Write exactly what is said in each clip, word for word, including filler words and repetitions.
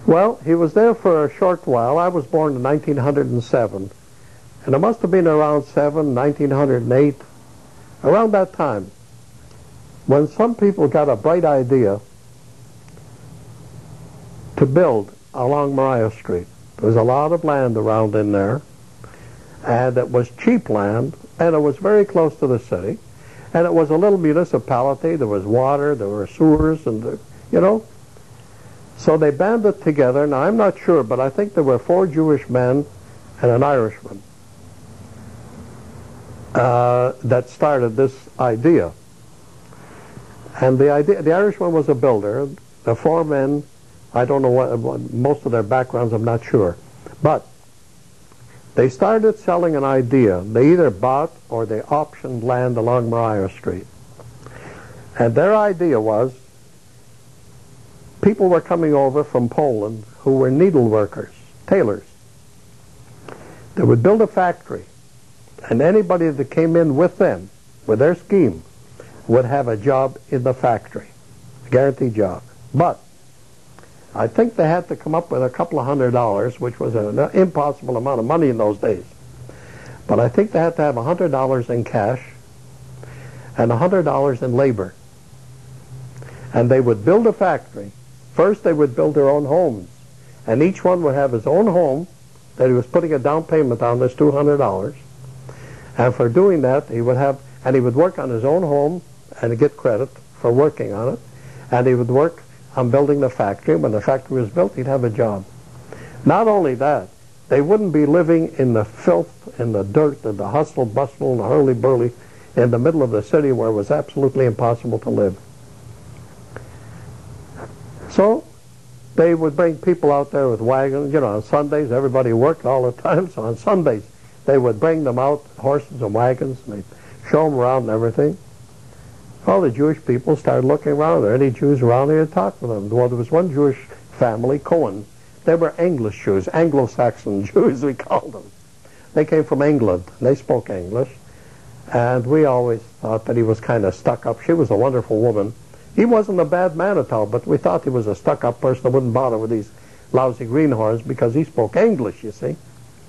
Well, he was there for a short while. I was born in nineteen oh seven, and it must have been around seven, nineteen oh eight, around that time, when some people got a bright idea to build along Maria Street. There was a lot of land around in there, and it was cheap land, and it was very close to the city, and it was a little municipality. There was water, there were sewers, and the, you know. So they banded together. Now, I'm not sure, but I think there were four Jewish men and an Irishman uh, that started this idea. And the idea, the Irishman was a builder. The four men, I don't know what, what most of their backgrounds, I'm not sure. But they started selling an idea. They either bought or they optioned land along Maria Street. And their idea was, people were coming over from Poland who were needle workers, tailors. They would build a factory, and anybody that came in with them, with their scheme, would have a job in the factory, a guaranteed job. But I think they had to come up with a couple of hundred dollars, which was an impossible amount of money in those days. But I think they had to have a hundred dollars in cash and a hundred dollars in labor. And they would build a factory. First, they would build their own homes, and each one would have his own home that he was putting a down payment on, this two hundred dollars. And for doing that, he would have, and he would work on his own home and get credit for working on it, and he would work on building the factory. When the factory was built, he'd have a job. Not only that, they wouldn't be living in the filth, in the dirt, and the hustle, bustle, and the hurly-burly in the middle of the city where it was absolutely impossible to live. So they would bring people out there with wagons. You know, on Sundays, everybody worked all the time, so on Sundays they would bring them out, horses and wagons, and they'd show them around and everything. All the Jewish people started looking around. Are there any Jews around here to talk with them? Well, there was one Jewish family, Cohen. They were English Jews, Anglo-Saxon Jews, we called them. They came from England, and they spoke English. And we always thought that he was kind of stuck up. She was a wonderful woman. He wasn't a bad man at all, but we thought he was a stuck-up person that wouldn't bother with these lousy greenhorns because he spoke English, you see.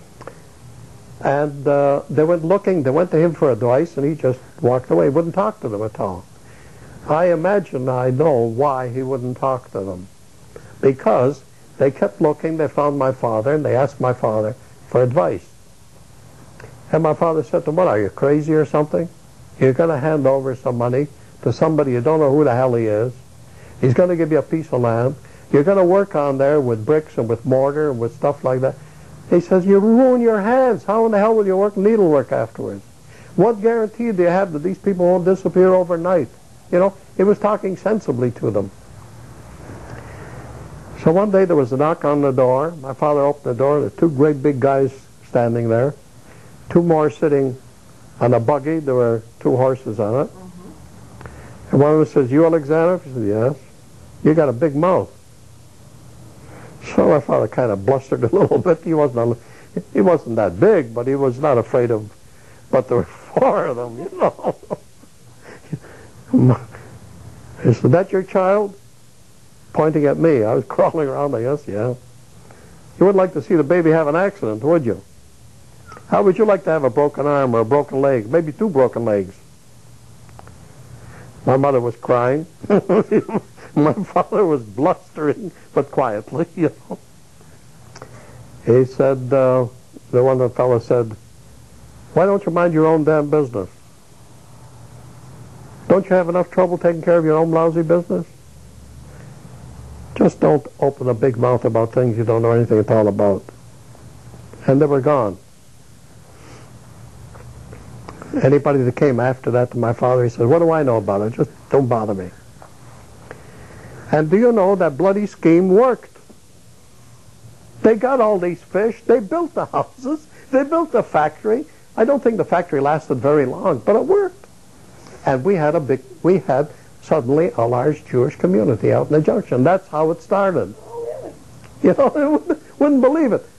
And uh, they went looking, they went to him for advice, and he just walked away, wouldn't talk to them at all. I imagine I know why he wouldn't talk to them. Because they kept looking, they found my father, and they asked my father for advice. And my father said to them, what, are you crazy or something? You're going to hand over some money to somebody you don't know who the hell he is. He's going to give you a piece of land. You're going to work on there with bricks and with mortar and with stuff like that. He says, you ruin your hands. How in the hell will you work needlework afterwards? What guarantee do you have that these people won't disappear overnight? You know, he was talking sensibly to them. So one day there was a knock on the door. My father opened the door. There were two great big guys standing there. Two more sitting on a buggy. There were two horses on it. Mm-hmm. And one of them says, you Alexander? He said, yes. You got a big mouth. So my father kind of blustered a little bit. He wasn't, a, he wasn't that big, but he was not afraid of, but there were four of them, you know. He said, that your child? Pointing at me. I was crawling around, I guess, yeah. You wouldn't like to see the baby have an accident, would you? How would you like to have a broken arm or a broken leg? Maybe two broken legs. My mother was crying. My father was blustering, but quietly, you know. He said, uh, the one of the fellows said, why don't you mind your own damn business? Don't you have enough trouble taking care of your own lousy business? Just don't open a big mouth about things you don't know anything at all about. And they were gone. Anybody that came after that to my father, he said, what do I know about it? Just don't bother me. And do you know that bloody scheme worked? They got all these fish. They built the houses. They built the factory. I don't think the factory lasted very long, but it worked. And we had a big, we had suddenly a large Jewish community out in the junction. That's how it started. Oh, really? You know, wouldn't, wouldn't believe it.